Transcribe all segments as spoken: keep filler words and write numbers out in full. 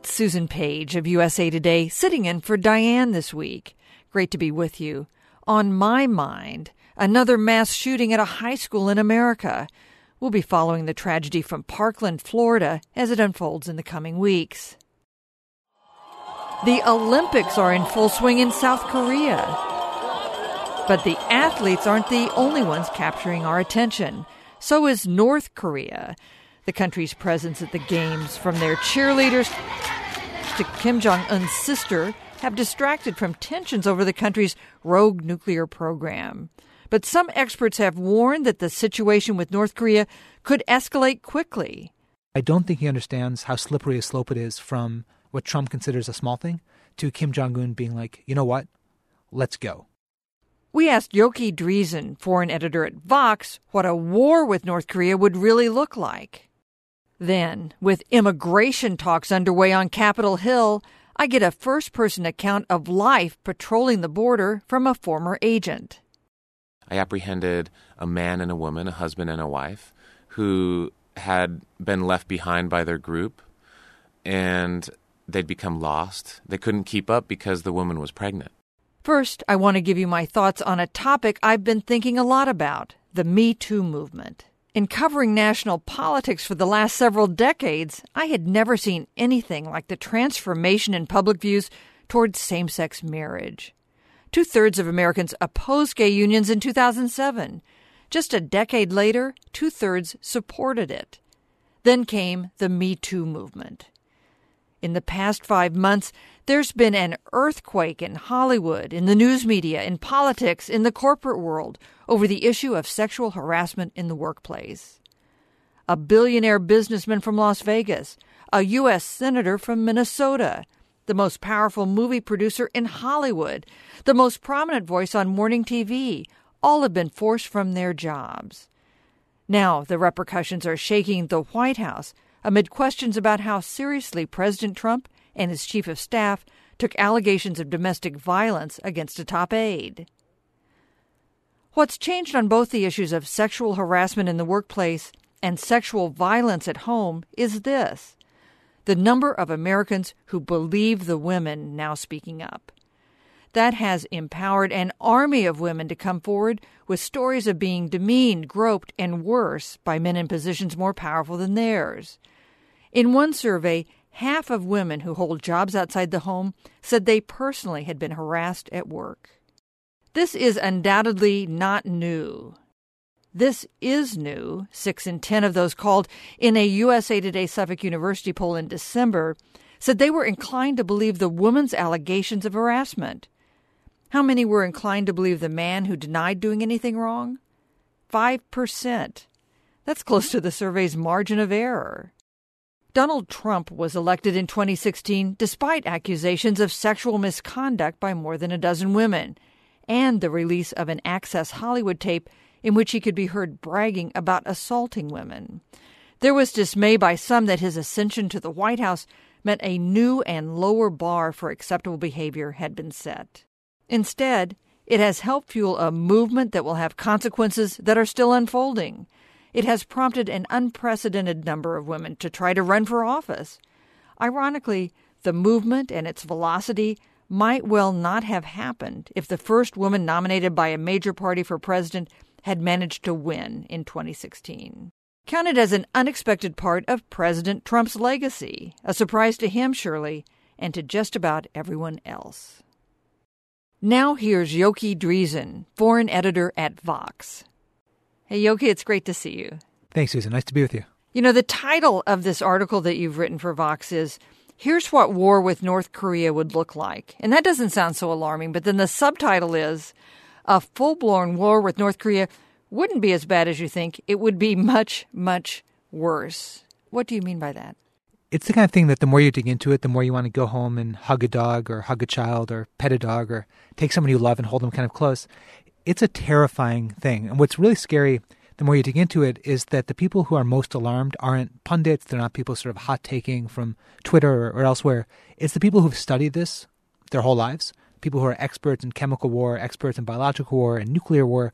It's Susan Page of U S A Today, sitting in for Diane this week. Great to be with you. On my mind, another mass shooting at a high school in America. We'll be following the tragedy from Parkland, Florida, as it unfolds in the coming weeks. The Olympics are in full swing in South Korea. But the athletes aren't the only ones capturing our attention. So is North Korea. The country's presence at the Games, from their cheerleaders to Kim Jong-un's sister, have distracted from tensions over the country's rogue nuclear program. But some experts have warned that the situation with North Korea could escalate quickly. I don't think he understands how slippery a slope it is from what Trump considers a small thing to Kim Jong-un being like, you know what, let's go. We asked Yoki Dreesen, foreign editor at Vox, what a war with North Korea would really look like. Then, with immigration talks underway on Capitol Hill, I get a first-person account of life patrolling the border from a former agent. I apprehended a man and a woman, a husband and a wife, who had been left behind by their group, and they'd become lost. They couldn't keep up because the woman was pregnant. First, I want to give you my thoughts on a topic I've been thinking a lot about, the Me Too movement. In covering national politics for the last several decades, I had never seen anything like the transformation in public views towards same-sex marriage. Two-thirds of Americans opposed gay unions in two thousand seven. Just a decade later, two-thirds supported it. Then came the Me Too movement. In the past five months, there's been an earthquake in Hollywood, in the news media, in politics, in the corporate world, over the issue of sexual harassment in the workplace. A billionaire businessman from Las Vegas, a U S senator from Minnesota, the most powerful movie producer in Hollywood, the most prominent voice on morning T V, all have been forced from their jobs. Now the repercussions are shaking the White House amid questions about how seriously President Trump and his chief of staff took allegations of domestic violence against a top aide. What's changed on both the issues of sexual harassment in the workplace and sexual violence at home is this: the number of Americans who believe the women now speaking up. That has empowered an army of women to come forward with stories of being demeaned, groped, and worse by men in positions more powerful than theirs. In one survey, half of women who hold jobs outside the home said they personally had been harassed at work. This is undoubtedly not new. This is new. Six in ten of those called in a U S A Today Suffolk University poll in December said they were inclined to believe the woman's allegations of harassment. How many were inclined to believe the man who denied doing anything wrong? Five percent. That's close to the survey's margin of error. Donald Trump was elected in twenty sixteen despite accusations of sexual misconduct by more than a dozen women, and the release of an Access Hollywood tape in which he could be heard bragging about assaulting women. There was dismay by some that his ascension to the White House meant a new and lower bar for acceptable behavior had been set. Instead, it has helped fuel a movement that will have consequences that are still unfolding. It has prompted an unprecedented number of women to try to run for office. Ironically, the movement and its velocity might well not have happened if the first woman nominated by a major party for president had managed to win in twenty sixteen. Counted as an unexpected part of President Trump's legacy, a surprise to him, surely, and to just about everyone else. Now here's Yoki Dreesen, foreign editor at Vox. Hey, Yoki, it's great to see you. Thanks, Susan. Nice to be with you. You know, the title of this article that you've written for Vox is, Here's What War with North Korea Would Look Like. And that doesn't sound so alarming, but then the subtitle is, A Full-Blown War with North Korea Wouldn't Be As Bad As You Think. It would be much, much worse. What do you mean by that? It's the kind of thing that the more you dig into it, the more you want to go home and hug a dog or hug a child or pet a dog or take someone you love and hold them kind of close. It's a terrifying thing. And what's really scary, the more you dig into it, is that the people who are most alarmed aren't pundits. They're not people sort of hot-taking from Twitter or, or elsewhere. It's the people who've studied this their whole lives, people who are experts in chemical war, experts in biological war and nuclear war.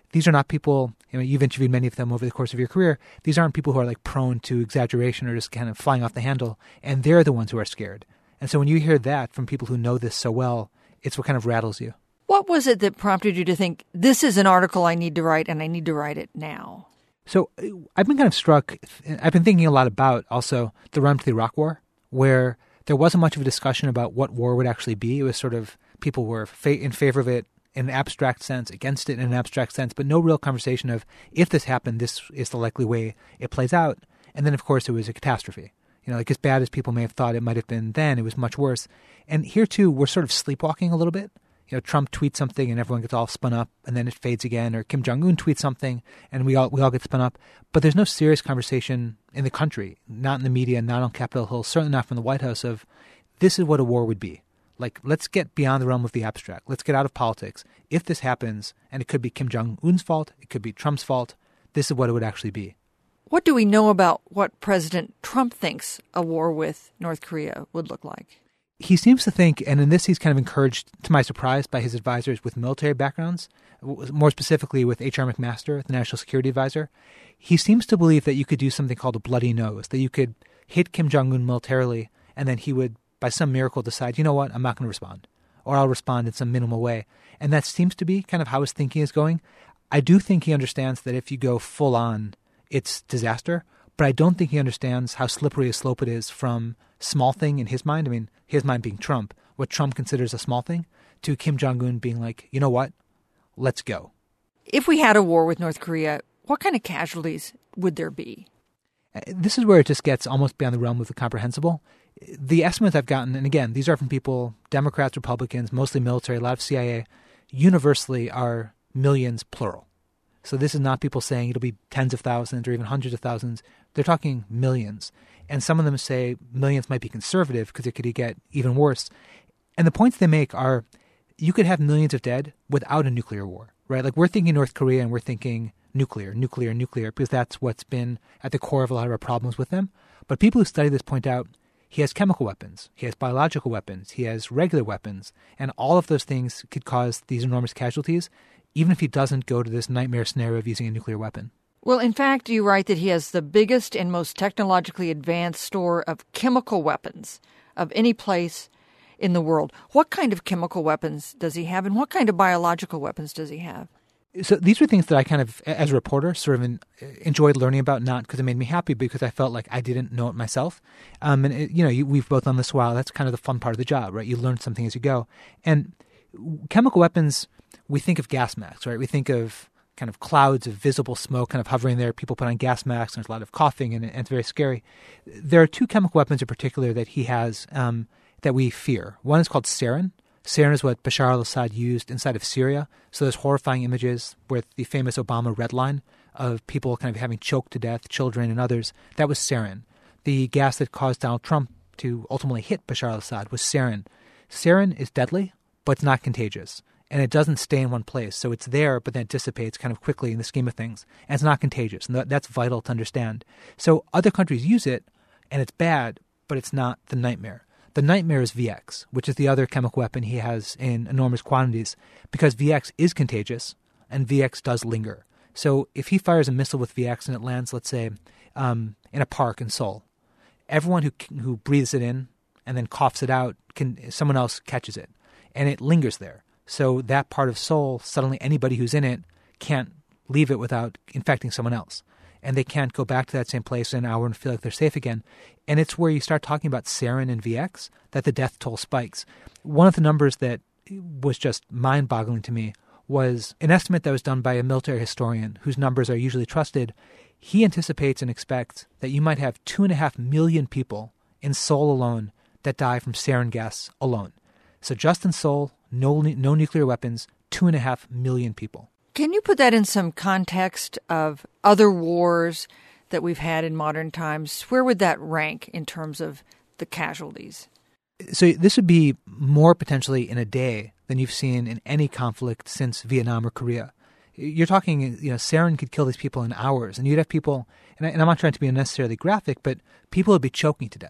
these are not people, you know, you've interviewed many of them over the course of your career. These aren't people who are like prone to exaggeration or just kind of flying off the handle, and they're the ones who are scared. And so when you hear that from people who know this so well, it's what kind of rattles you. What was it that prompted you to think, this is an article I need to write and I need to write it now? So I've been kind of struck, I've been thinking a lot about also the run to the Iraq War, where there wasn't much of a discussion about what war would actually be. It was sort of people were fa- in favor of it in an abstract sense, against it in an abstract sense, but no real conversation of if this happened, this is the likely way it plays out. And then, of course, it was a catastrophe. You know, like as bad as people may have thought it might have been then, it was much worse. And here, too, we're sort of sleepwalking a little bit. You know, Trump tweets something and everyone gets all spun up and then it fades again, or Kim Jong-un tweets something and we all we all get spun up. But there's no serious conversation in the country, not in the media, not on Capitol Hill, certainly not from the White House, of this is what a war would be. Like, let's get beyond the realm of the abstract. Let's get out of politics. If this happens, and it could be Kim Jong-un's fault, it could be Trump's fault, this is what it would actually be. What do we know about what President Trump thinks a war with North Korea would look like? He seems to think, and in this he's kind of encouraged, to my surprise, by his advisors with military backgrounds, more specifically with H R McMaster, the National Security Advisor. He seems to believe that you could do something called a bloody nose, that you could hit Kim Jong-un militarily, and then he would, by some miracle, decide, you know what, I'm not going to respond, or I'll respond in some minimal way. And that seems to be kind of how his thinking is going. I do think he understands that if you go full on, it's disaster, but I don't think he understands how slippery a slope it is from small thing in his mind, I mean, his mind being Trump, what Trump considers a small thing, to Kim Jong-un being like, you know what, let's go. If we had a war with North Korea, what kind of casualties would there be? This is where it just gets almost beyond the realm of the comprehensible. The estimates I've gotten, and again, these are from people, Democrats, Republicans, mostly military, a lot of C I A, universally are millions plural. So this is not people saying it'll be tens of thousands or even hundreds of thousands. They're talking millions. And some of them say millions might be conservative because it could get even worse. And the points they make are you could have millions of dead without a nuclear war, right? Like we're thinking North Korea and we're thinking nuclear, nuclear, nuclear, because that's what's been at the core of a lot of our problems with them. But people who study this point out he has chemical weapons, he has biological weapons, he has regular weapons, and all of those things could cause these enormous casualties, even if he doesn't go to this nightmare scenario of using a nuclear weapon. Well, in fact, you write that he has the biggest and most technologically advanced store of chemical weapons of any place in the world. What kind of chemical weapons does he have, and what kind of biological weapons does he have? So these were things that I kind of, as a reporter, sort of enjoyed learning about, not because it made me happy, because I felt like I didn't know it myself. Um, and, it, you know, you, we've both done this a while. That's kind of the fun part of the job, right? You learn something as you go. And chemical weapons, we think of gas masks, right? We think of kind of clouds of visible smoke kind of hovering there. People put on gas masks, and there's a lot of coughing, and, and it's very scary. There are two chemical weapons in particular that he has um, that we fear. One is called sarin. Sarin is what Bashar al-Assad used inside of Syria. So there's horrifying images with the famous Obama red line of people kind of having choked to death, children and others. That was sarin. The gas that caused Donald Trump to ultimately hit Bashar al-Assad was sarin. Sarin is deadly, but it's not contagious. And it doesn't stay in one place. So it's there, but then it dissipates kind of quickly in the scheme of things. And it's not contagious. And that's vital to understand. So other countries use it, and it's bad, but it's not the nightmare. The nightmare is V X, which is the other chemical weapon he has in enormous quantities, because V X is contagious and V X does linger. So if he fires a missile with V X and it lands, let's say, um, in a park in Seoul, everyone who who breathes it in and then coughs it out, can someone else catches it, and it lingers there. So that part of Seoul, suddenly anybody who's in it can't leave it without infecting someone else. And they can't go back to that same place in an hour and feel like they're safe again. And it's where you start talking about sarin and V X that the death toll spikes. One of the numbers that was just mind-boggling to me was an estimate that was done by a military historian whose numbers are usually trusted. He anticipates and expects that you might have two and a half million people in Seoul alone that die from sarin gas alone. So just in Seoul, no, no nuclear weapons, two and a half million people. Can you put that in some context of other wars that we've had in modern times? Where would that rank in terms of the casualties? So this would be more potentially in a day than you've seen in any conflict since Vietnam or Korea. You're talking, you know, sarin could kill these people in hours, and you'd have people, and, I, and I'm not trying to be unnecessarily graphic, but people would be choking to death.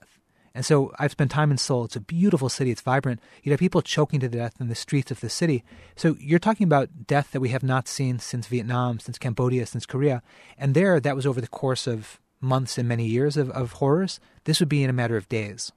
And so I've spent time in Seoul. It's a beautiful city. It's vibrant. You'd have people choking to death in the streets of the city. So you're talking about death that we have not seen since Vietnam, since Cambodia, since Korea. And there, that was over the course of months and many years of, of horrors. This would be in a matter of days.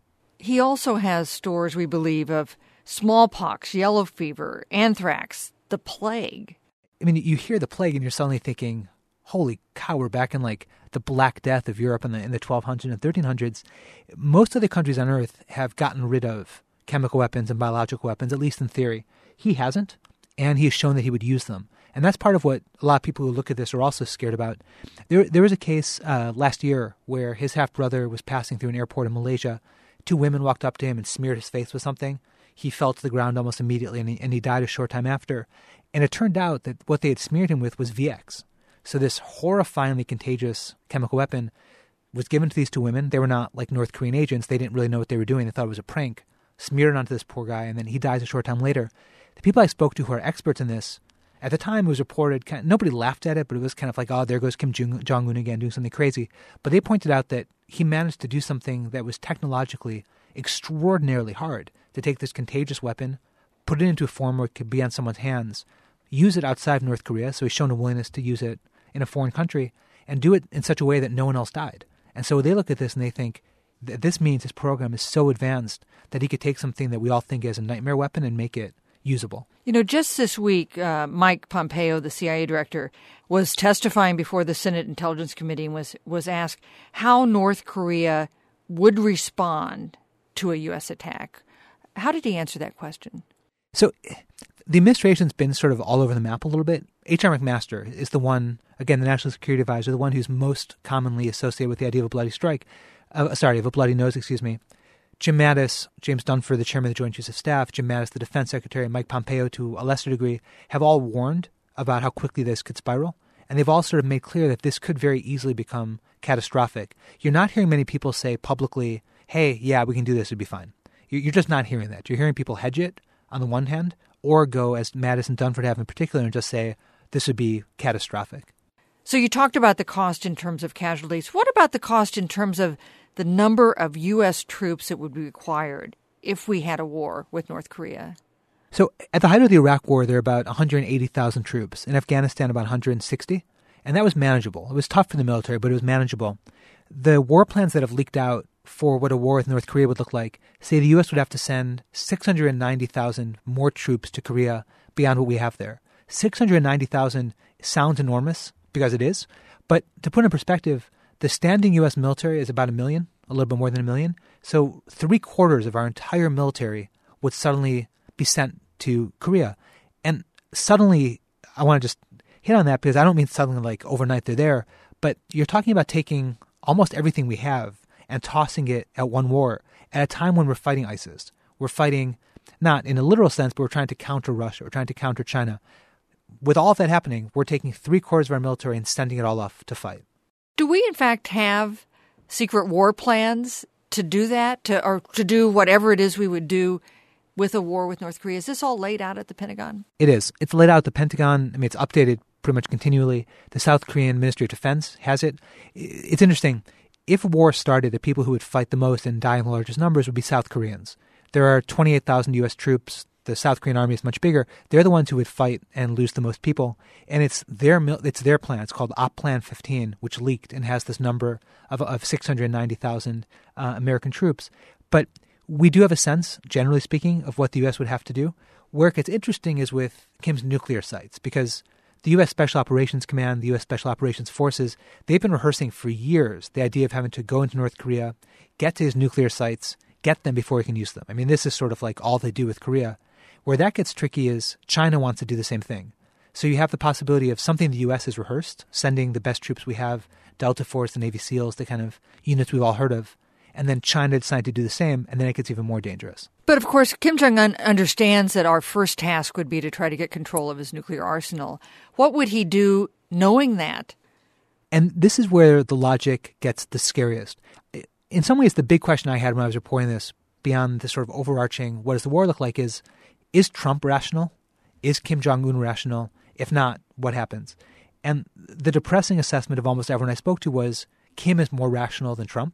He also has stories, we believe, of smallpox, yellow fever, anthrax, the plague. I mean, you hear the plague and you're suddenly thinking, holy cow, we're back in like the Black Death of Europe in the, in the twelve hundreds and thirteen hundreds. Most of the countries on Earth have gotten rid of chemical weapons and biological weapons, at least in theory. He hasn't, and he has shown that he would use them. And that's part of what a lot of people who look at this are also scared about. There, there was a case uh, last year where his half-brother was passing through an airport in Malaysia. Two women walked up to him and smeared his face with something. He fell to the ground almost immediately, and he, and he died a short time after. And it turned out that what they had smeared him with was V X. So this horrifyingly contagious chemical weapon was given to these two women. They were not like North Korean agents. They didn't really know what they were doing. They thought it was a prank. Smeared it onto this poor guy, and then he dies a short time later. The people I spoke to who are experts in this, at the time it was reported, kind of, nobody laughed at it, but it was kind of like, oh, there goes Kim Jong-un again doing something crazy. But they pointed out that he managed to do something that was technologically extraordinarily hard, to take this contagious weapon, put it into a form where it could be on someone's hands, use it outside of North Korea, so he's shown a willingness to use it in a foreign country, and do it in such a way that no one else died. And so they look at this and they think that this means his program is so advanced that he could take something that we all think is a nightmare weapon and make it usable. You know, just this week, uh, Mike Pompeo, the C I A director, was testifying before the Senate Intelligence Committee and was, was asked how North Korea would respond to a U S attack. How did he answer that question? So the administration's been sort of all over the map a little bit. H R McMaster is the one, again, the National Security Advisor, the one who's most commonly associated with the idea of a bloody strike. Uh, sorry, of a bloody nose, excuse me. Jim Mattis, James Dunford, the chairman of the Joint Chiefs of Staff, Jim Mattis, the defense secretary, and Mike Pompeo, to a lesser degree, have all warned about how quickly this could spiral. And they've all sort of made clear that this could very easily become catastrophic. You're not hearing many people say publicly, hey, yeah, we can do this, it'd be fine. You're just not hearing that. You're hearing people hedge it on the one hand, or go, as Mattis and Dunford have in particular, and just say, this would be catastrophic. So you talked about the cost in terms of casualties. What about the cost in terms of the number of U S troops that would be required if we had a war with North Korea? So at the height of the Iraq War, there were about one hundred eighty thousand troops. In Afghanistan, about one hundred sixty. And that was manageable. It was tough for the military, but it was manageable. The war plans that have leaked out for what a war with North Korea would look like say the U S would have to send six hundred ninety thousand more troops to Korea beyond what we have there. six hundred ninety thousand sounds enormous, because it is. But to put in perspective, the standing U S military is about a million, a little bit more than a million. So three quarters of our entire military would suddenly be sent to Korea. And suddenly, I want to just hit on that because I don't mean suddenly like overnight they're there, but you're talking about taking almost everything we have and tossing it at one war at a time when we're fighting ISIS. We're fighting, not in a literal sense, but we're trying to counter Russia. We're trying to counter China. With all of that happening, we're taking three quarters of our military and sending it all off to fight. Do we, in fact, have secret war plans to do that, to or to do whatever it is we would do with a war with North Korea? Is this all laid out at the Pentagon? It is. It's laid out at the Pentagon. I mean, it's updated pretty much continually. The South Korean Ministry of Defense has it. It's interesting. If a war started, the people who would fight the most and die in the largest numbers would be South Koreans. There are twenty-eight thousand U S troops. The South Korean army is much bigger. They're the ones who would fight and lose the most people. And it's their it's their plan. It's called Op Plan fifteen, which leaked and has this number of, of six hundred ninety thousand uh, American troops. But we do have a sense, generally speaking, of what the U S would have to do. Where it gets interesting is with Kim's nuclear sites, because the U S Special Operations Command, the U S Special Operations Forces, they've been rehearsing for years the idea of having to go into North Korea, get to his nuclear sites, get them before he can use them. I mean, this is sort of like all they do with Korea. Where that gets tricky is China wants to do the same thing. So you have the possibility of something the U S has rehearsed, sending the best troops we have, Delta Force, the Navy SEALs, the kind of units we've all heard of, and then China decide to do the same, and then it gets even more dangerous. But of course, Kim Jong-un understands that our first task would be to try to get control of his nuclear arsenal. What would he do knowing that? And this is where the logic gets the scariest. In some ways, the big question I had when I was reporting this, beyond the sort of overarching, what does the war look like, is, is Trump rational? Is Kim Jong-un rational? If not, what happens? And the depressing assessment of almost everyone I spoke to was Kim is more rational than Trump,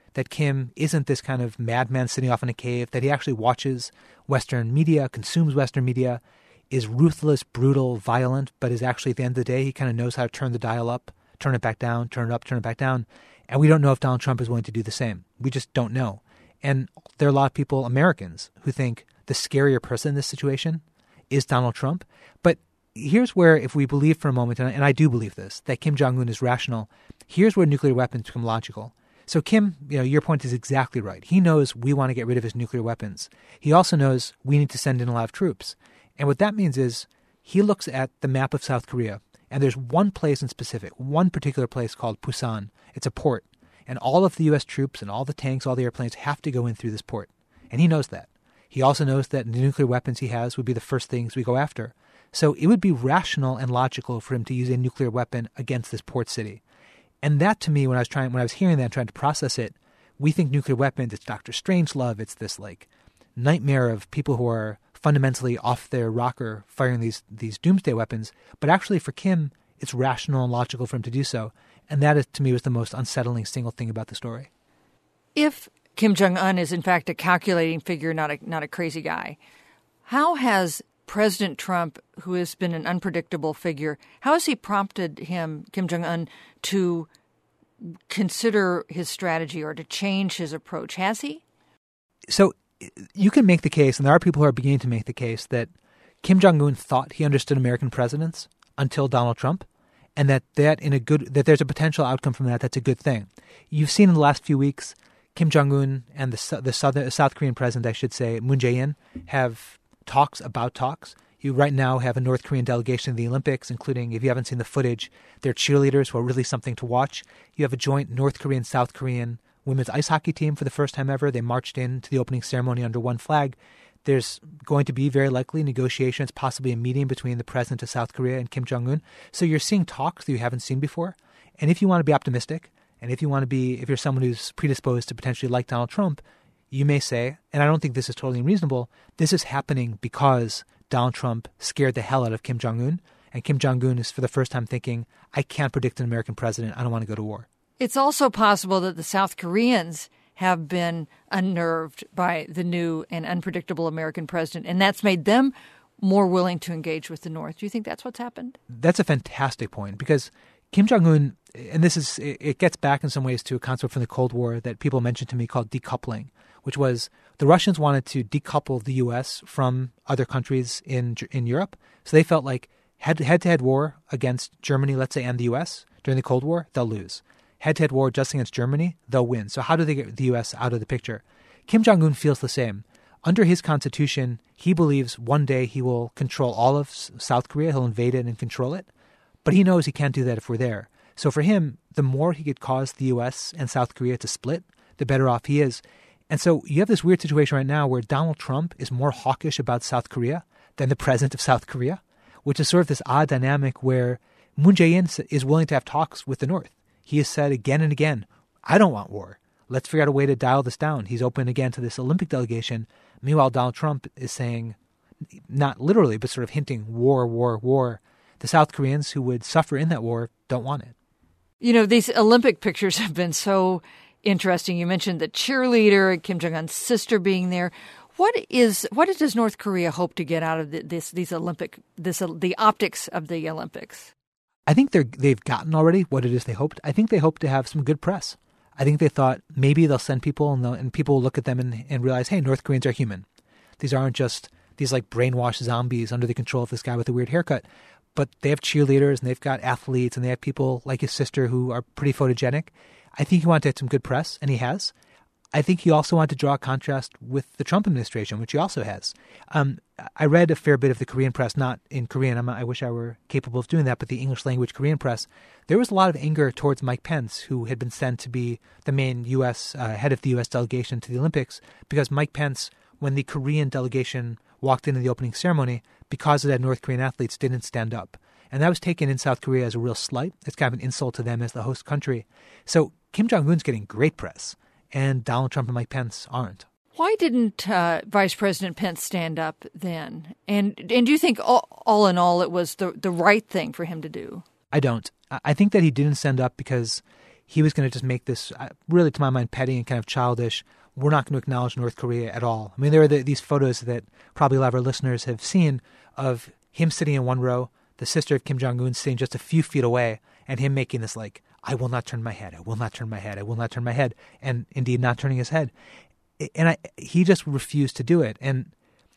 that Kim isn't this kind of madman sitting off in a cave, that he actually watches Western media, consumes Western media, is ruthless, brutal, violent, but is actually, at the end of the day, he kind of knows how to turn the dial up, turn it back down, turn it up, turn it back down. And we don't know if Donald Trump is willing to do the same. We just don't know. And there are a lot of people, Americans, who think the scarier person in this situation is Donald Trump. But here's where, if we believe for a moment, and I do believe this, that Kim Jong-un is rational, here's where nuclear weapons become logical. So Kim, you know, your point is exactly right. He knows we want to get rid of his nuclear weapons. He also knows we need to send in a lot of troops. And what that means is he looks at the map of South Korea, and there's one place in specific, one particular place called Busan. It's a port. And all of the U S troops and all the tanks, all the airplanes have to go in through this port. And he knows that. He also knows that the nuclear weapons he has would be the first things we go after. So it would be rational and logical for him to use a nuclear weapon against this port city. And that, to me, when I was trying, when I was hearing that and trying to process it, we think nuclear weapons, it's Doctor Strangelove, it's this like nightmare of people who are fundamentally off their rocker firing these these doomsday weapons. But actually for Kim, it's rational and logical for him to do so. And that, is, to me, was the most unsettling single thing about the story. If Kim Jong-un is, in fact, a calculating figure, not a not a crazy guy, how has President Trump, who has been an unpredictable figure, how has he prompted him, Kim Jong-un, to consider his strategy or to change his approach? Has he? So you can make the case, and there are people who are beginning to make the case, that Kim Jong-un thought he understood American presidents until Donald Trump, and that, that in a good that there's a potential outcome from that that's a good thing. You've seen in the last few weeks, Kim Jong-un and the the Southern, South Korean president, I should say, Moon Jae-in, have talks about talks. You right now have a North Korean delegation in the Olympics, including, if you haven't seen the footage, their cheerleaders who are really something to watch. You have a joint North Korean, South Korean women's ice hockey team for the first time ever. They marched in to the opening ceremony under one flag. There's going to be very likely negotiations, possibly a meeting between the president of South Korea and Kim Jong-un. So you're seeing talks that you haven't seen before. And if you want to be optimistic, and if you want to be, if you're someone who's predisposed to potentially like Donald Trump, you may say, and I don't think this is totally unreasonable, this is happening because Donald Trump scared the hell out of Kim Jong-un, and Kim Jong-un is for the first time thinking, I can't predict an American president, I don't want to go to war. It's also possible that the South Koreans have been unnerved by the new and unpredictable American president, and that's made them more willing to engage with the North. Do you think that's what's happened? That's a fantastic point, because Kim Jong-un, and this is, it gets back in some ways to a concept from the Cold War that people mentioned to me called decoupling, which was the Russians wanted to decouple the U S from other countries in in Europe. So they felt like head, head-to-head war against Germany, let's say, and the U S during the Cold War, they'll lose. Head-to-head war just against Germany, they'll win. So how do they get the U S out of the picture? Kim Jong-un feels the same. Under his constitution, he believes one day he will control all of South Korea. He'll invade it and control it. But he knows he can't do that if we're there. So for him, the more he could cause the U S and South Korea to split, the better off he is. And so you have this weird situation right now where Donald Trump is more hawkish about South Korea than the president of South Korea, which is sort of this odd dynamic where Moon Jae-in is willing to have talks with the North. He has said again and again, I don't want war. Let's figure out a way to dial this down. He's open again to this Olympic delegation. Meanwhile, Donald Trump is saying, not literally, but sort of hinting war, war, war. The South Koreans who would suffer in that war don't want it. You know, these Olympic pictures have been so interesting. You mentioned the cheerleader, Kim Jong-un's sister being there. What is what does North Korea hope to get out of the, this these Olympic this the optics of the Olympics? I think they're they've gotten already what it is they hoped. I think they hope to have some good press. I think they thought maybe they'll send people and, and people will look at them and, and realize, hey, North Koreans are human. These aren't just these like brainwashed zombies under the control of this guy with a weird haircut. But they have cheerleaders and they've got athletes and they have people like his sister who are pretty photogenic. I think he wanted to get some good press, and he has. I think he also wanted to draw a contrast with the Trump administration, which he also has. Um, I read a fair bit of the Korean press, not in Korean. I'm, I wish I were capable of doing that, but the English language Korean press. There was a lot of anger towards Mike Pence, who had been sent to be the main U S uh, head of the U S delegation to the Olympics, because Mike Pence, when the Korean delegation walked into the opening ceremony, because of that North Korean athletes didn't stand up. And that was taken in South Korea as a real slight. It's kind of an insult to them as the host country. So Kim Jong-un's getting great press, and Donald Trump and Mike Pence aren't. Why didn't uh, Vice President Pence stand up then? And and do you think all, all in all it was the, the right thing for him to do? I don't. I think that he didn't stand up because he was going to just make this, uh, really, to my mind, petty and kind of childish. We're not going to acknowledge North Korea at all. I mean, there are the, these photos that probably a lot of our listeners have seen of him sitting in one row, the sister of Kim Jong-un sitting just a few feet away, and him making this like, I will not turn my head, I will not turn my head, I will not turn my head, and indeed not turning his head. And I, he just refused to do it. And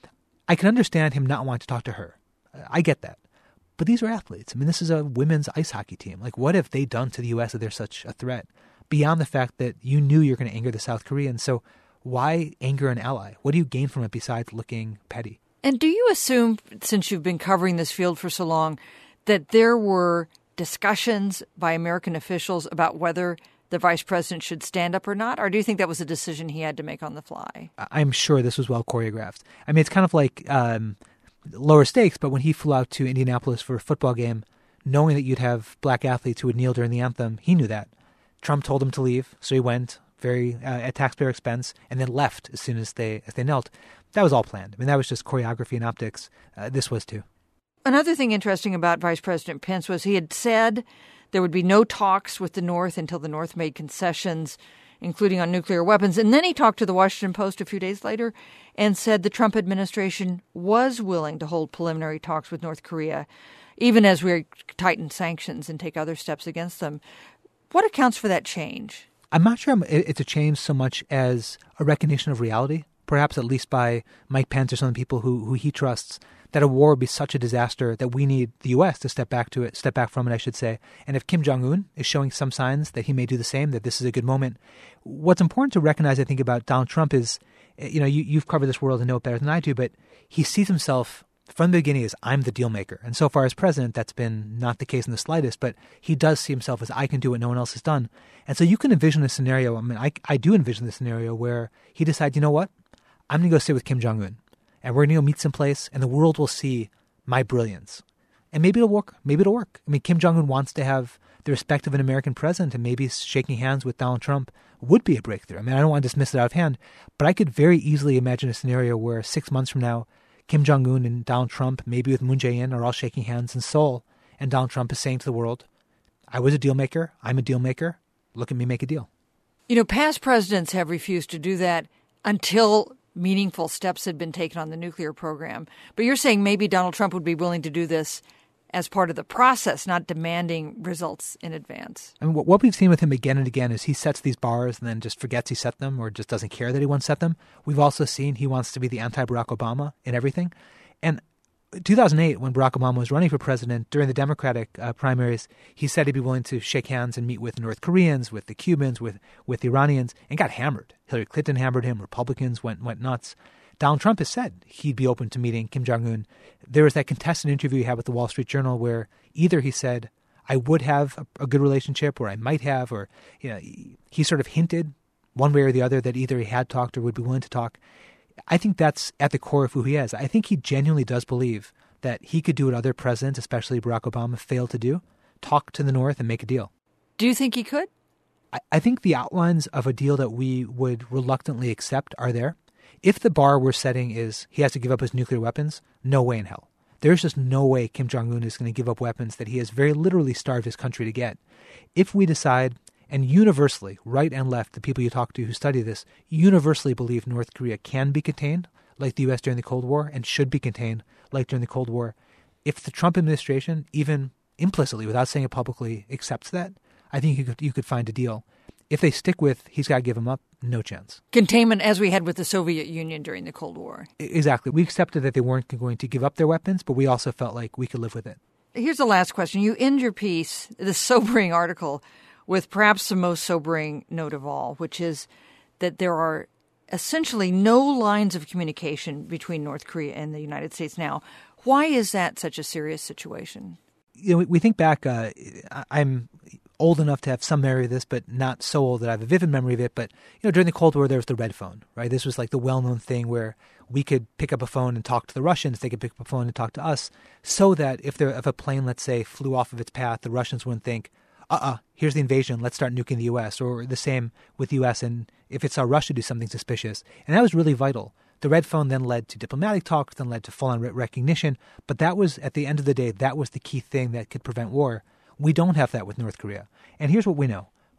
I can understand him not wanting to talk to her. I get that. But these are athletes. I mean, this is a women's ice hockey team. Like, what have they done to the U S that they're such a threat? Beyond the fact that you knew you were going to anger the South Koreans. So why anger an ally? What do you gain from it besides looking petty? And do you assume, since you've been covering this field for so long, that there were discussions by American officials about whether the vice president should stand up or not? Or do you think that was a decision he had to make on the fly? I'm sure this was well choreographed. I mean, it's kind of like um, lower stakes, but when he flew out to Indianapolis for a football game, knowing that you'd have black athletes who would kneel during the anthem, he knew that. Trump told him to leave, so he went very uh, at taxpayer expense, and then left as soon as they as they knelt. That was all planned. I mean, that was just choreography and optics. Uh, this was too. Another thing interesting about Vice President Pence was he had said there would be no talks with the North until the North made concessions, including on nuclear weapons. And then he talked to the Washington Post a few days later and said the Trump administration was willing to hold preliminary talks with North Korea, even as we tighten sanctions and take other steps against them. What accounts for that change? I'm not sure it's a change so much as a recognition of reality, perhaps at least by Mike Pence or some of the people who, who he trusts, that a war would be such a disaster that we need the U S to step back to it, step back from it, I should say. And if Kim Jong-un is showing some signs that he may do the same, that this is a good moment, what's important to recognize, I think, about Donald Trump is, you know, you, you've covered this world and know it better than I do, but he sees himself from the beginning as I'm the deal maker. And so far as president, that's been not the case in the slightest, but he does see himself as I can do what no one else has done. And so you can envision a scenario, I mean, I, I do envision the scenario where he decides, you know what, I'm going to go sit with Kim Jong-un. And we're going to go meet someplace, and the world will see my brilliance. And maybe it'll work. Maybe it'll work. I mean, Kim Jong-un wants to have the respect of an American president, and maybe shaking hands with Donald Trump would be a breakthrough. I mean, I don't want to dismiss it out of hand, but I could very easily imagine a scenario where six months from now, Kim Jong-un and Donald Trump, maybe with Moon Jae-in, are all shaking hands in Seoul, and Donald Trump is saying to the world, I was a deal maker. I'm a deal maker. Look at me make a deal. You know, past presidents have refused to do that until meaningful steps had been taken on the nuclear program. But you're saying maybe Donald Trump would be willing to do this as part of the process, not demanding results in advance. I mean, what we've seen with him again and again is he sets these bars and then just forgets he set them or just doesn't care that he once set them. We've also seen he wants to be the anti-Barack Obama in everything. And in two thousand eight, when Barack Obama was running for president during the Democratic uh, primaries, he said he'd be willing to shake hands and meet with North Koreans, with the Cubans, with, with the Iranians, and got hammered. Hillary Clinton hammered him. Republicans went went nuts. Donald Trump has said he'd be open to meeting Kim Jong-un. There was that contested interview he had with the Wall Street Journal where either he said, I would have a, a good relationship, or I might have, or you know, he sort of hinted one way or the other that either he had talked or would be willing to talk. I think that's at the core of who he is. I think he genuinely does believe that he could do what other presidents, especially Barack Obama, failed to do, talk to the North and make a deal. Do you think he could? I, I think the outlines of a deal that we would reluctantly accept are there. If the bar we're setting is he has to give up his nuclear weapons, no way in hell. There's just no way Kim Jong-un is going to give up weapons that he has very literally starved his country to get. If we decide, and universally, right and left, the people you talk to who study this, universally believe North Korea can be contained, like the U S during the Cold War, and should be contained, like during the Cold War. If the Trump administration, even implicitly, without saying it publicly, accepts that, I think you could, you could find a deal. If they stick with, he's got to give him up, no chance. Containment as we had with the Soviet Union during the Cold War. Exactly. We accepted that they weren't going to give up their weapons, but we also felt like we could live with it. Here's the last question. You end your piece, this sobering article, with perhaps the most sobering note of all, which is that there are essentially no lines of communication between North Korea and the United States now. Why is that such a serious situation? You know, we, we think back, uh, I'm old enough to have some memory of this, but not so old that I have a vivid memory of it. But, you know, during the Cold War, there was the red phone, right? This was like the well-known thing where we could pick up a phone and talk to the Russians. They could pick up a phone and talk to us, so that if there, if a plane, let's say, flew off of its path, the Russians wouldn't think, uh-uh, here's the invasion, let's start nuking the U S, or the same with the U S, and if it saw Russia do something suspicious. And that was really vital. The red phone then led to diplomatic talks, then led to full-on recognition. But that was, at the end of the day, that was the key thing that could prevent war. We don't have that with North Korea. And here's what we know.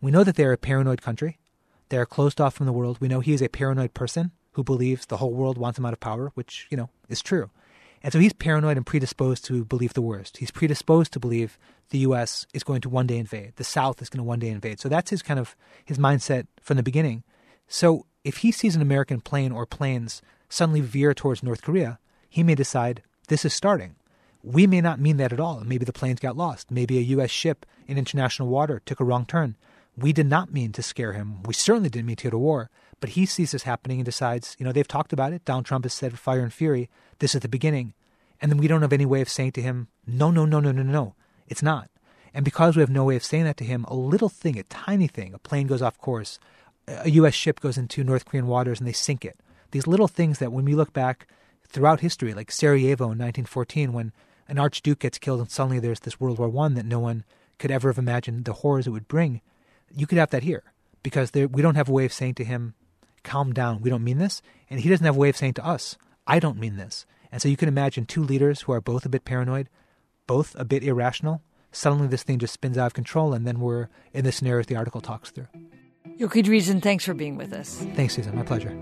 We know that they're a paranoid country. They're closed off from the world. We know he is a paranoid person who believes the whole world wants him out of power, which, you know, is true. And so he's paranoid and predisposed to believe the worst. He's predisposed to believe the U S is going to one day invade. The South is going to one day invade. So that's his kind of his mindset from the beginning. So if he sees an American plane or planes suddenly veer towards North Korea, he may decide this is starting. We may not mean that at all. Maybe the planes got lost. Maybe a U S ship in international water took a wrong turn. We did not mean to scare him. We certainly didn't mean to go to war. But he sees this happening and decides, you know, they've talked about it. Donald Trump has said with fire and fury, this is the beginning. And then we don't have any way of saying to him, no, no, no, no, no, no, it's not. And because we have no way of saying that to him, a little thing, a tiny thing, a plane goes off course, a U S ship goes into North Korean waters and they sink it. These little things that when we look back throughout history, like Sarajevo in nineteen fourteen, when an archduke gets killed and suddenly there's this World War One that no one could ever have imagined the horrors it would bring, you could have that here. Because there, we don't have a way of saying to him, calm down, we don't mean this. And he doesn't have a way of saying to us, I don't mean this. And so you can imagine two leaders who are both a bit paranoid, both a bit irrational. Suddenly this thing just spins out of control, and then we're in the scenario that the article talks through. Yochai Dreesen, thanks for being with us. Thanks, Susan. My pleasure.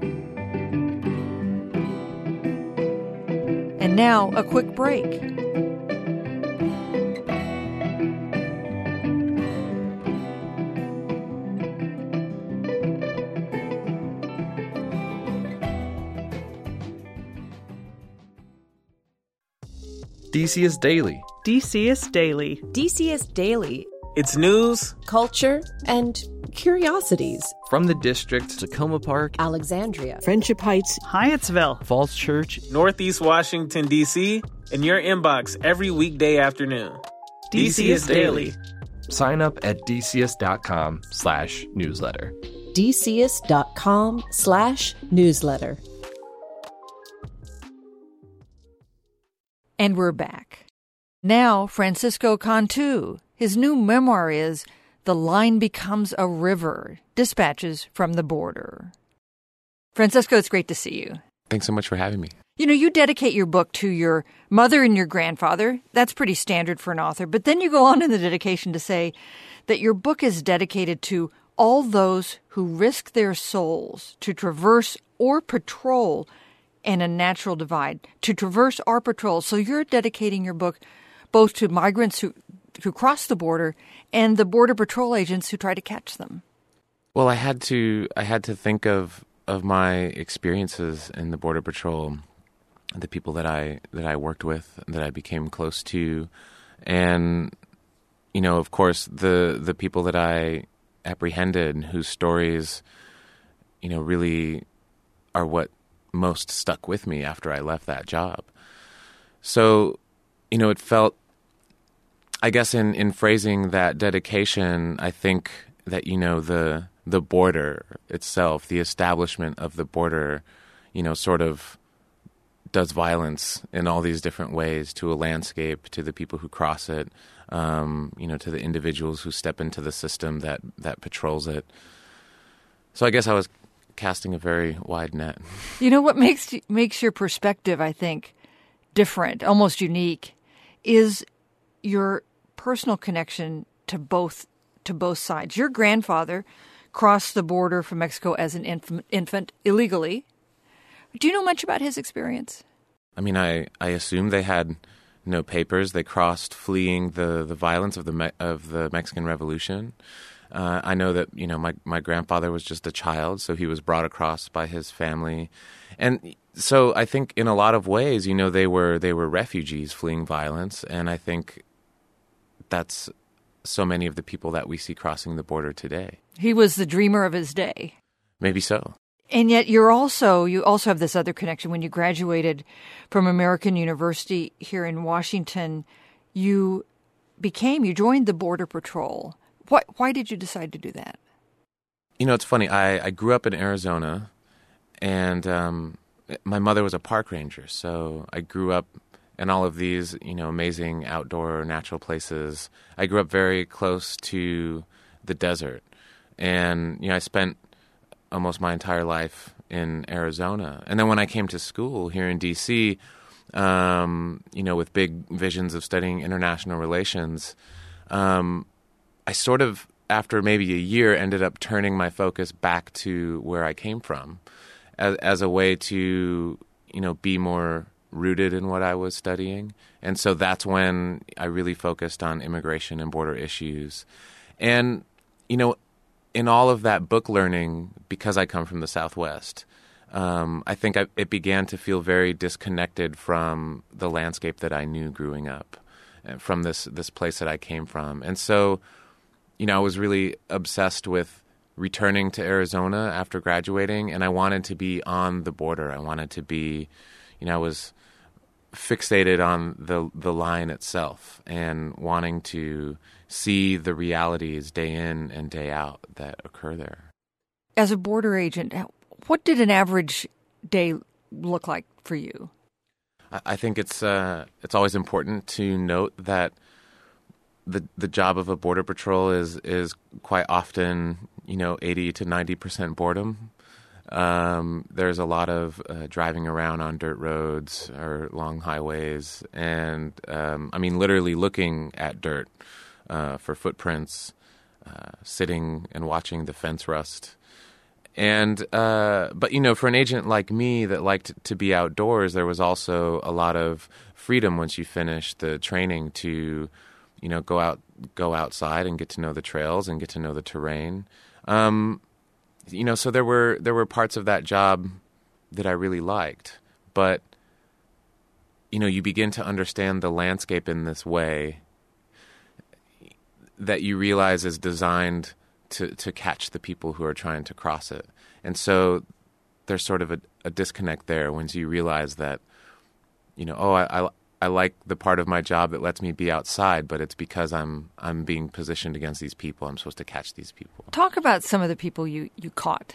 And now, a quick break. D C S Daily. D C S Daily. D C S Daily. It's news, culture, and curiosities. From the district, Tacoma Park, Alexandria, Friendship Heights, Hyattsville, Falls Church, Northeast Washington, D C, in your inbox every weekday afternoon. D C S Daily. Sign up at dcs.com slash newsletter. dcs.com slash newsletter. And we're back. Now, Francisco Cantu. His new memoir is The Line Becomes a River, Dispatches from the Border. Francisco, it's great to see you. Thanks so much for having me. You know, you dedicate your book to your mother and your grandfather. That's pretty standard for an author. But then you go on in the dedication to say that your book is dedicated to all those who risk their souls to traverse or patrol in a natural divide, to traverse or patrol. So you're dedicating your book both to migrants who, who cross the border and the Border Patrol agents who try to catch them. Well, I had to I had to think of, of my experiences in the Border Patrol, the people that I that I worked with, that I became close to, and you know, of course, the the people that I apprehended, whose stories, you know, really are what most stuck with me after I left that job. So, you know, it felt, I guess in, in phrasing that dedication, I think that, you know, the the border itself, the establishment of the border, you know, sort of does violence in all these different ways to a landscape, to the people who cross it, um, you know, to the individuals who step into the system that, that patrols it. So I guess I was casting a very wide net. You know, what makes makes your perspective, I think, different, almost unique, is your personal connection to both to both sides. Your grandfather crossed the border from Mexico as an inf- infant illegally. Do you know much about his experience? I mean, I, I assume they had no papers. They crossed fleeing the, the violence of the Me- of the Mexican Revolution. Uh, I know that, you know, my, my grandfather was just a child, so he was brought across by his family. And so I think in a lot of ways, you know, they were they were refugees fleeing violence. And I think that's so many of the people that we see crossing the border today. He was the dreamer of his day. Maybe so. And yet you're also, you also have this other connection. When you graduated from American University here in Washington, you became, you joined the Border Patrol. Why, why did you decide to do that? You know, it's funny. I, I grew up in Arizona, and um, my mother was a park ranger. So I grew up in all of these, you know, amazing outdoor natural places. I grew up very close to the desert. And, you know, I spent almost my entire life in Arizona. And then when I came to school here in D C, um, you know, with big visions of studying international relations, um, I sort of, after maybe a year, ended up turning my focus back to where I came from as, as a way to, you know, be more rooted in what I was studying. And so that's when I really focused on immigration and border issues. And, you know, in all of that book learning, because I come from the Southwest, um, I think I, it began to feel very disconnected from the landscape that I knew growing up, from this this place that I came from. And so, you know, I was really obsessed with returning to Arizona after graduating, and I wanted to be on the border. I wanted to be, you know, I was fixated on the the line itself and wanting to see the realities day in and day out that occur there. As a border agent, what did an average day look like for you? I think it's uh, it's always important to note that the the job of a border patrol is is quite often, you know, eighty to ninety percent boredom. Um, there's a lot of uh, driving around on dirt roads or long highways, and um, I mean, literally looking at dirt uh, for footprints, uh, sitting and watching the fence rust. And, uh, but, you know, for an agent like me that liked to be outdoors, there was also a lot of freedom once you finish the training to, you know, go out, go outside and get to know the trails and get to know the terrain. Um, you know, so there were, there were parts of that job that I really liked, but, you know, you begin to understand the landscape in this way that you realize is designed to, to catch the people who are trying to cross it. And so there's sort of a, a disconnect there once you realize that, you know, oh, I, I, I like the part of my job that lets me be outside, but it's because I'm I'm being positioned against these people. I'm supposed to catch these people. Talk about some of the people you, you caught.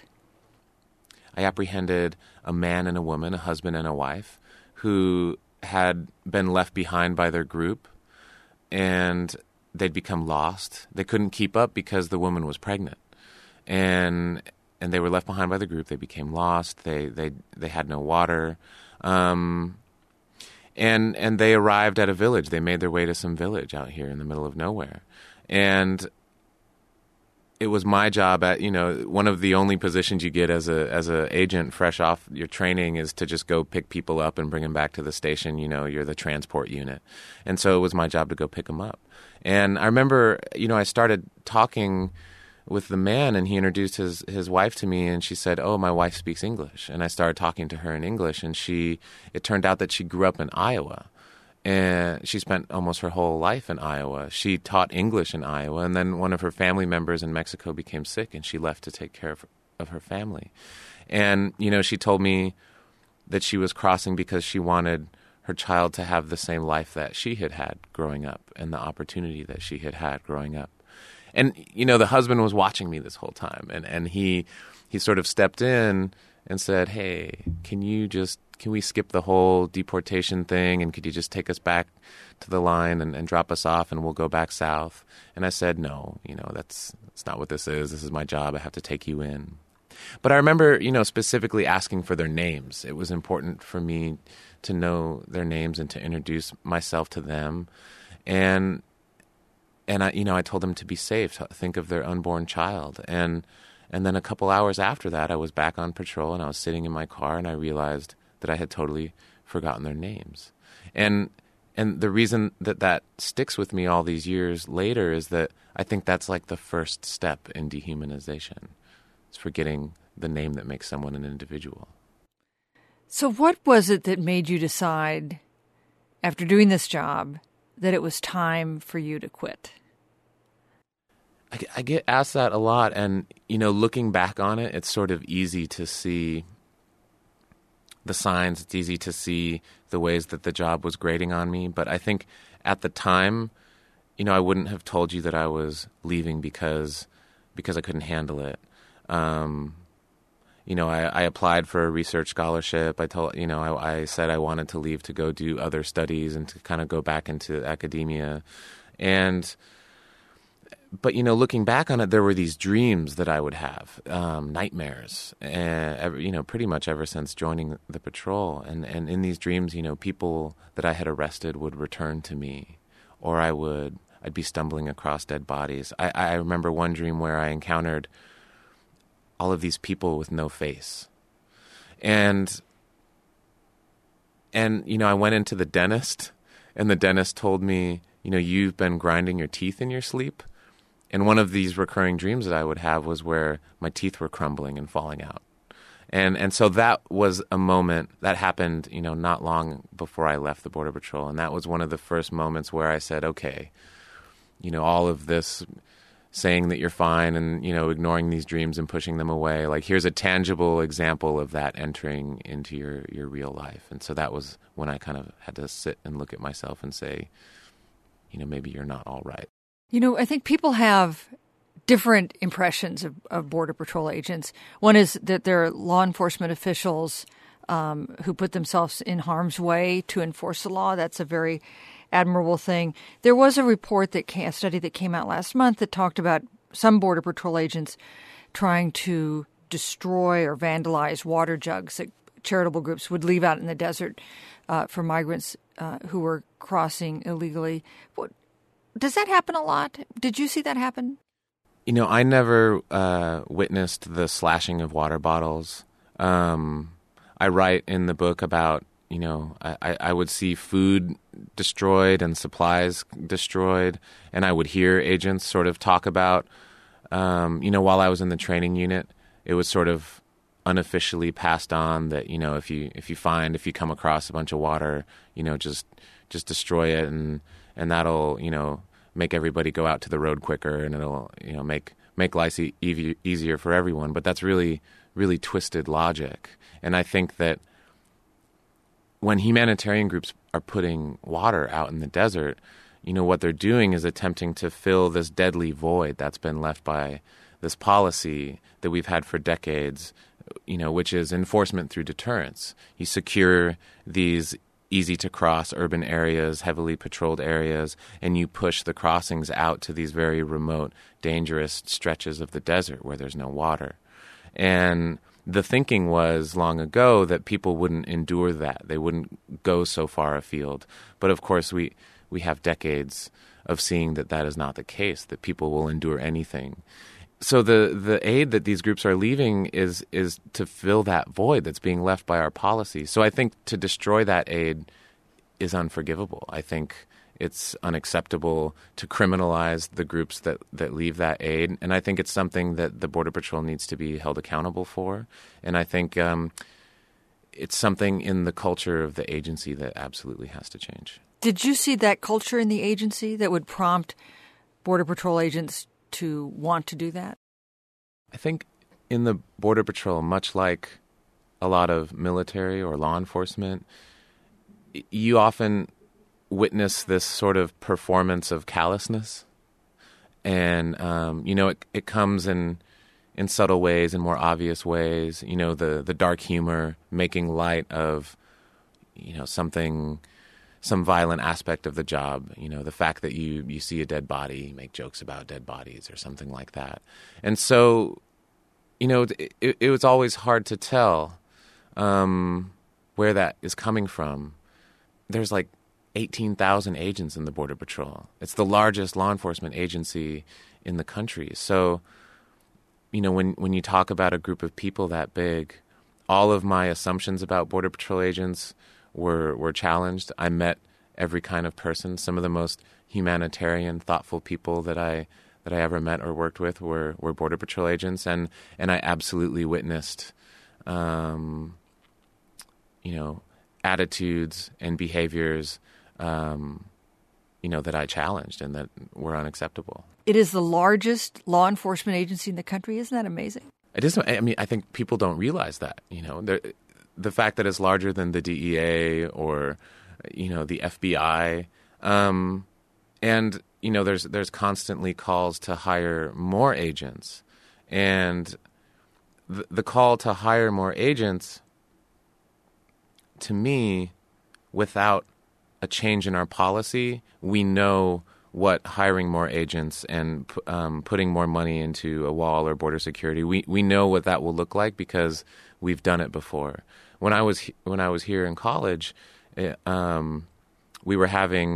I apprehended a man and a woman, a husband and a wife, who had been left behind by their group, and they'd become lost. They couldn't keep up because the woman was pregnant, and and they were left behind by the group. They became lost. They they they had no water, um, and and they arrived at a village. They made their way to some village out here in the middle of nowhere, and it was my job at, you know, one of the only positions you get as a as a agent fresh off your training is to just go pick people up and bring them back to the station. You know, you're the transport unit. And so it was my job to go pick them up. And I remember, you know, I started talking with the man, and he introduced his, his wife to me, and she said, oh, my wife speaks English. And I started talking to her in English, and she, it turned out that she grew up in Iowa. And she spent almost her whole life in Iowa. She taught English in Iowa, and then one of her family members in Mexico became sick, and she left to take care of, of her family. And, you know, she told me that she was crossing because she wanted her child to have the same life that she had had growing up and the opportunity that she had had growing up. And, you know, the husband was watching me this whole time, and, and he he sort of stepped in and said, hey, can you just, can we skip the whole deportation thing, and could you just take us back to the line and, and drop us off, and we'll go back south? And I said, no, you know, that's, that's not what this is. This is my job. I have to take you in. But I remember, you know, specifically asking for their names. It was important for me to know their names and to introduce myself to them. And, and I, you know, I told them to be safe, to think of their unborn child. And And then a couple hours after that, I was back on patrol, and I was sitting in my car, and I realized that I had totally forgotten their names. And and the reason that that sticks with me all these years later is that I think that's like the first step in dehumanization. It's forgetting the name that makes someone an individual. So what was it that made you decide, after doing this job, that it was time for you to quit? I, I get asked that a lot, and, you know, looking back on it, it's sort of easy to see the signs. It's easy to see the ways that the job was grating on me. But I think at the time, you know, I wouldn't have told you that I was leaving because because I couldn't handle it. Um, you know, I, I applied for a research scholarship. I told, you know, I, I said I wanted to leave to go do other studies and to kind of go back into academia. And But, you know, looking back on it, there were these dreams that I would have, um, nightmares, and, you know, pretty much ever since joining the patrol. And, and in these dreams, you know, people that I had arrested would return to me, or I would I'd be stumbling across dead bodies. I, I remember one dream where I encountered all of these people with no face. And, and you know, I went into the dentist, and the dentist told me, you know, you've been grinding your teeth in your sleep. And one of these recurring dreams that I would have was where my teeth were crumbling and falling out. And and so that was a moment that happened, you know, not long before I left the Border Patrol. And that was one of the first moments where I said, okay, you know, all of this saying that you're fine and, you know, ignoring these dreams and pushing them away, like here's a tangible example of that entering into your, your real life. And so that was when I kind of had to sit and look at myself and say, you know, maybe you're not all right. You know, I think people have different impressions of, of Border Patrol agents. One is that they're law enforcement officials um, who put themselves in harm's way to enforce the law. That's a very admirable thing. There was a report that came, a study that came out last month that talked about some Border Patrol agents trying to destroy or vandalize water jugs that charitable groups would leave out in the desert uh, for migrants uh, who were crossing illegally. What, does that happen a lot? Did you see that happen? You know, I never uh, witnessed the slashing of water bottles. Um, I write in the book about, you know, I, I would see food destroyed and supplies destroyed, and I would hear agents sort of talk about, um, you know, while I was in the training unit, it was sort of unofficially passed on that, you know, if you if you find, if you come across a bunch of water, you know, just just destroy it, and and that'll, you know, make everybody go out to the road quicker, and it'll, you know, make make life e- e- easier for everyone. But that's really, really twisted logic. And I think that when humanitarian groups are putting water out in the desert, you know, what they're doing is attempting to fill this deadly void that's been left by this policy that we've had for decades, you know, which is enforcement through deterrence. You secure these easy-to-cross urban areas, heavily patrolled areas, and you push the crossings out to these very remote, dangerous stretches of the desert where there's no water. And the thinking was long ago that people wouldn't endure that. They wouldn't go so far afield. But of course, we, we have decades of seeing that that is not the case, that people will endure anything. So the, the aid that these groups are leaving is is to fill that void that's being left by our policy. So I think to destroy that aid is unforgivable. I think it's unacceptable to criminalize the groups that, that leave that aid. And I think it's something that the Border Patrol needs to be held accountable for. And I think um, it's something in the culture of the agency that absolutely has to change. Did you see that culture in the agency that would prompt Border Patrol agents to want to do that? I think in the Border Patrol, much like a lot of military or law enforcement, you often witness this sort of performance of callousness. And, um, you know, it, it comes in in subtle ways, in more obvious ways. You know, the, the dark humor, making light of, you know, something, some violent aspect of the job. You know, the fact that you, you see a dead body, you make jokes about dead bodies or something like that. And so, you know, it, it was always hard to tell um, where that is coming from. There's like eighteen thousand agents in the Border Patrol. It's the largest law enforcement agency in the country. So, you know, when, when you talk about a group of people that big, all of my assumptions about Border Patrol agents were, were challenged. I met every kind of person. Some of the most humanitarian, thoughtful people that I that I ever met or worked with were, were Border Patrol agents, and, and I absolutely witnessed, um, you know, attitudes and behaviors Um, you know, that I challenged and that were unacceptable. It is the largest law enforcement agency in the country. Isn't that amazing? It is. I mean, I think people don't realize that, you know, the fact that it's larger than the D E A or, you know, the F B I. Um, and, you know, there's there's constantly calls to hire more agents. And the, the call to hire more agents, to me, without a change in our policy, we know what hiring more agents and um, putting more money into a wall or border security, we, we know what that will look like because we've done it before. When I was when I was here in college, it, um, we were having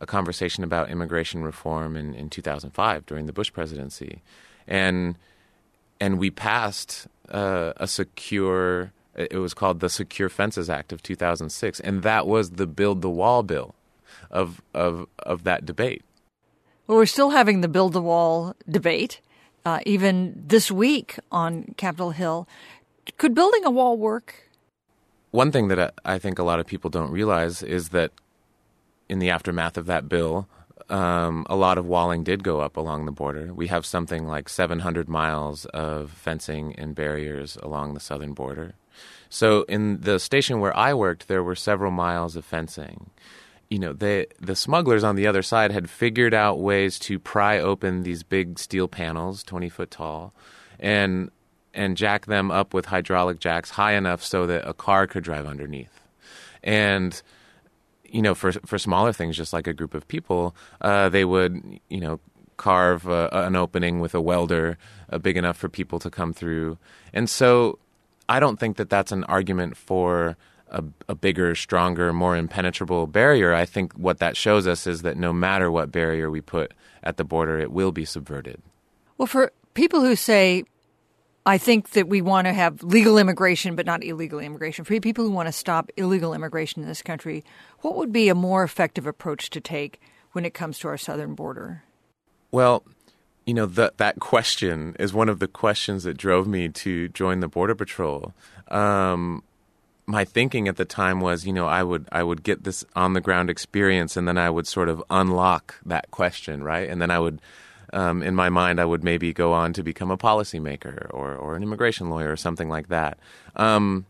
a conversation about immigration reform in, in two thousand five during the Bush presidency. And and we passed uh, a secure, it was called the Secure Fences Act of two thousand six, and that was the Build the Wall bill of of of that debate. Well, we're still having the Build the Wall debate, uh, even this week on Capitol Hill. Could building a wall work? One thing that I think a lot of people don't realize is that in the aftermath of that bill, um, a lot of walling did go up along the border. We have something like seven hundred miles of fencing and barriers along the southern border. So in the station where I worked, there were several miles of fencing. You know, they, the smugglers on the other side had figured out ways to pry open these big steel panels, twenty foot tall, and and jack them up with hydraulic jacks high enough so that a car could drive underneath. And, you know, for for smaller things, just like a group of people, uh, they would, you know, carve uh, an opening with a welder uh, big enough for people to come through. And so I don't think that that's an argument for a, a bigger, stronger, more impenetrable barrier. I think what that shows us is that no matter what barrier we put at the border, it will be subverted. Well, for people who say, I think that we want to have legal immigration, but not illegal immigration. For people who want to stop illegal immigration in this country, what would be a more effective approach to take when it comes to our southern border? Well, you know, the, that question is one of the questions that drove me to join the Border Patrol. Um, my thinking at the time was, you know, I would I would get this on-the-ground experience, and then I would sort of unlock that question, right? And then I would... Um, in my mind, I would maybe go on to become a policymaker or, or an immigration lawyer or something like that. Um,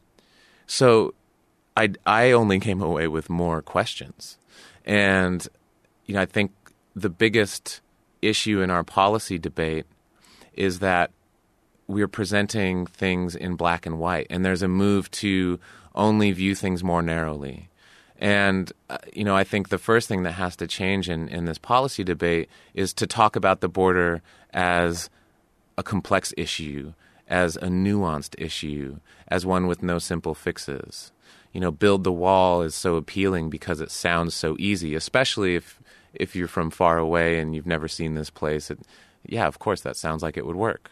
so I, I only came away with more questions. And, you know, I think the biggest issue in our policy debate is that we're presenting things in black and white, and there's a move to only view things more narrowly. And, uh, you know, I think the first thing that has to change in, in this policy debate is to talk about the border as a complex issue, as a nuanced issue, as one with no simple fixes. You know, build the wall is so appealing because it sounds so easy, especially if if you're from far away and you've never seen this place. It, yeah, of course, that sounds like it would work.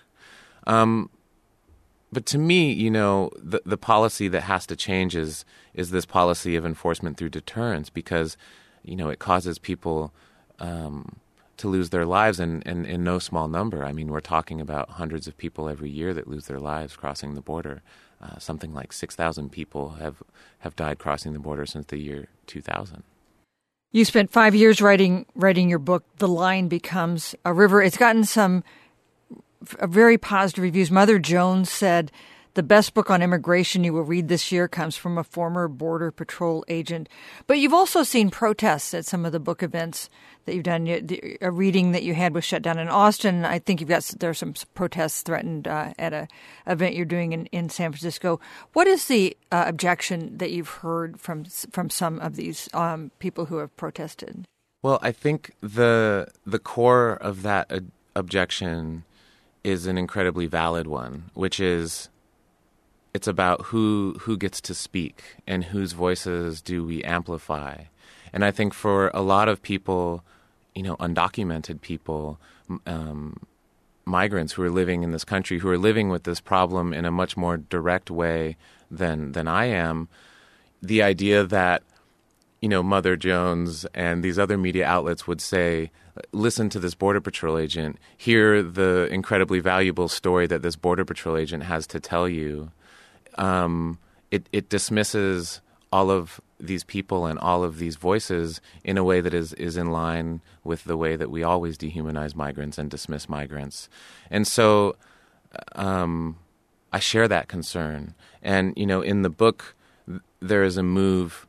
Um, but to me, you know, the the policy that has to change is is this policy of enforcement through deterrence, because, you know, it causes people um, to lose their lives in, in, in no small number. I mean, we're talking about hundreds of people every year that lose their lives crossing the border. Uh, something like six thousand people have, have died crossing the border since the year two thousand. You spent five years writing writing your book, The Line Becomes a River. It's gotten some uh, very positive reviews. Mother Jones said, the best book on immigration you will read this year comes from a former Border Patrol agent. But you've also seen protests at some of the book events that you've done. A reading that you had was shut down in Austin. I think you've got there are some protests threatened uh, at a event you're doing in, in San Francisco. What is the uh, objection that you've heard from from some of these um, people who have protested? Well, I think the the core of that uh, objection is an incredibly valid one, which is it's about who who gets to speak and whose voices do we amplify. And I think for a lot of people, you know, undocumented people, um, migrants who are living in this country, who are living with this problem in a much more direct way than than I am, the idea that, you know, Mother Jones and these other media outlets would say, listen to this Border Patrol agent, hear the incredibly valuable story that this Border Patrol agent has to tell you. Um, it, it dismisses all of these people and all of these voices in a way that is, is in line with the way that we always dehumanize migrants and dismiss migrants. And so um, I share that concern. And, you know, in the book, there is a move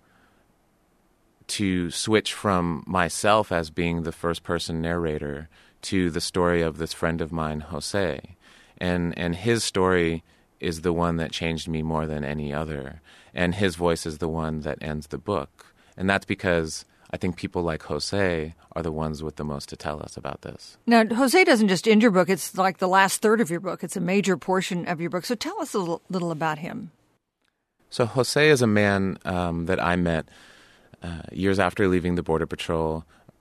to switch from myself as being the first-person narrator to the story of this friend of mine, Jose. And and his story is the one that changed me more than any other. And his voice is the one that ends the book. And that's because I think people like Jose are the ones with the most to tell us about this. Now, Jose doesn't just end your book. It's like the last third of your book. It's a major portion of your book. So tell us a little, little about him. So Jose is a man um, that I met uh, years after leaving the Border Patrol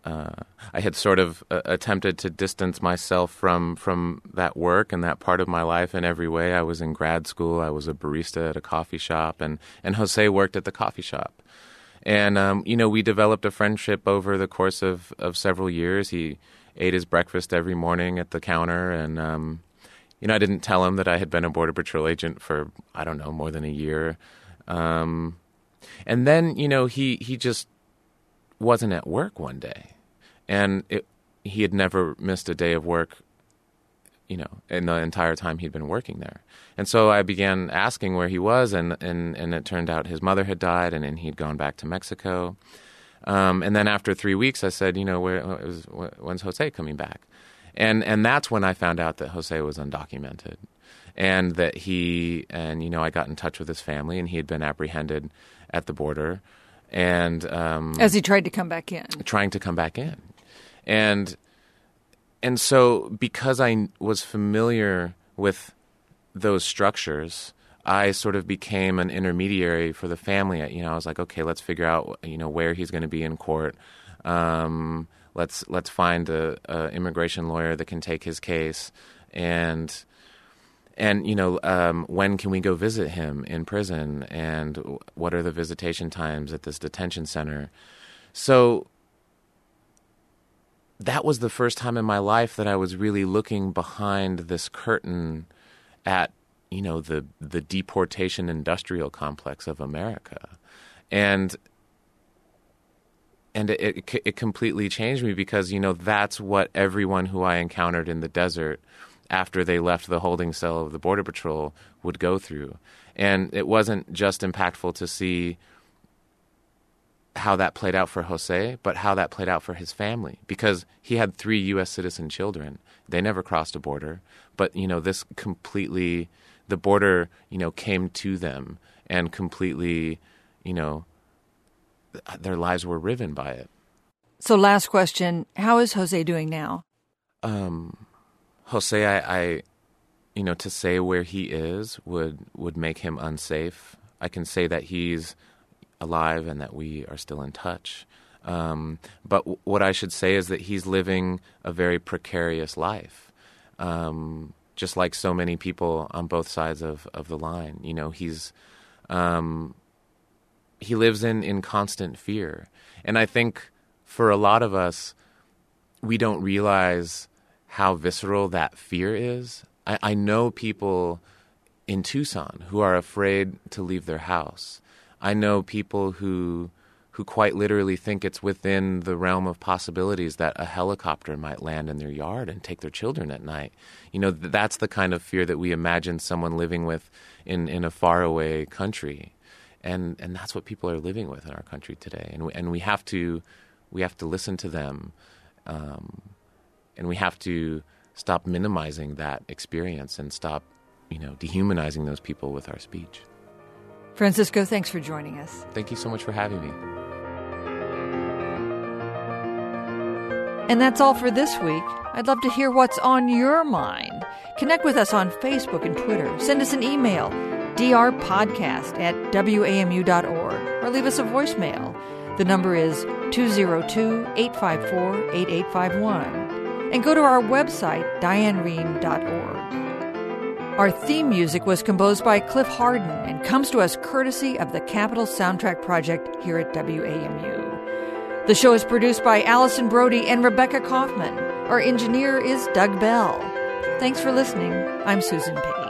uh, I had sort of uh, attempted to distance myself from from that work and that part of my life in every way. I was in grad school. I was a barista at a coffee shop, and, and Jose worked at the coffee shop. And, um, you know, we developed a friendship over the course of, of several years. He ate his breakfast every morning at the counter, and, um, you know, I didn't tell him that I had been a Border Patrol agent for, I don't know, more than a year. Um, and then, you know, he, he just wasn't at work one day. And it, he had never missed a day of work, you know, in the entire time he'd been working there. And so I began asking where he was, and, and, and it turned out his mother had died, and, and he'd gone back to Mexico. Um, and then after three weeks, I said, you know, where, was, when's Jose coming back? And and that's when I found out that Jose was undocumented, and that he, and, you know, I got in touch with his family, and he had been apprehended at the border. And um, as he tried to come back in. Trying to come back in. And and so because I was familiar with those structures, I sort of became an intermediary for the family. You know, I was like, okay, let's figure out, you know, where he's going to be in court. Um, let's let's find a, a immigration lawyer that can take his case, and and you know, um, when can we go visit him in prison, and what are the visitation times at this detention center? So that was the first time in my life that I was really looking behind this curtain at, you know, the the deportation industrial complex of America, and and it, it it completely changed me, because, you know, that's what everyone who I encountered in the desert after they left the holding cell of the Border Patrol would go through. And it wasn't just impactful to see how that played out for Jose, but how that played out for his family, because he had three U S citizen children. They never crossed a border, but, you know, this completely, the border, you know, came to them and completely, you know, their lives were riven by it. So last question, how is Jose doing now? Um, Jose, I, I, you know, to say where he is would, would make him unsafe. I can say that he's alive and that we are still in touch. Um, but w- what I should say is that he's living a very precarious life, um, just like so many people on both sides of, of the line. You know, he's um, he lives in, in constant fear. And I think for a lot of us, we don't realize how visceral that fear is. I, I know people in Tucson who are afraid to leave their house. I know people who who quite literally think it's within the realm of possibilities that a helicopter might land in their yard and take their children at night. You know, th- that's the kind of fear that we imagine someone living with in, in a faraway country. And and that's what people are living with in our country today. And we, and we have to we have to listen to them, um, and we have to stop minimizing that experience and stop, you know, dehumanizing those people with our speech. Francisco, thanks for joining us. Thank you so much for having me. And that's all for this week. I'd love to hear what's on your mind. Connect with us on Facebook and Twitter. Send us an email, d r podcast at w a m u dot org, or leave us a voicemail. The number is two oh two, eight five four, eight eight five one. And go to our website, diane rehm dot org. Our theme music was composed by Cliff Harden and comes to us courtesy of the Capitol Soundtrack Project here at W A M U. The show is produced by Allison Brody and Rebecca Kaufman. Our engineer is Doug Bell. Thanks for listening. I'm Susan Page.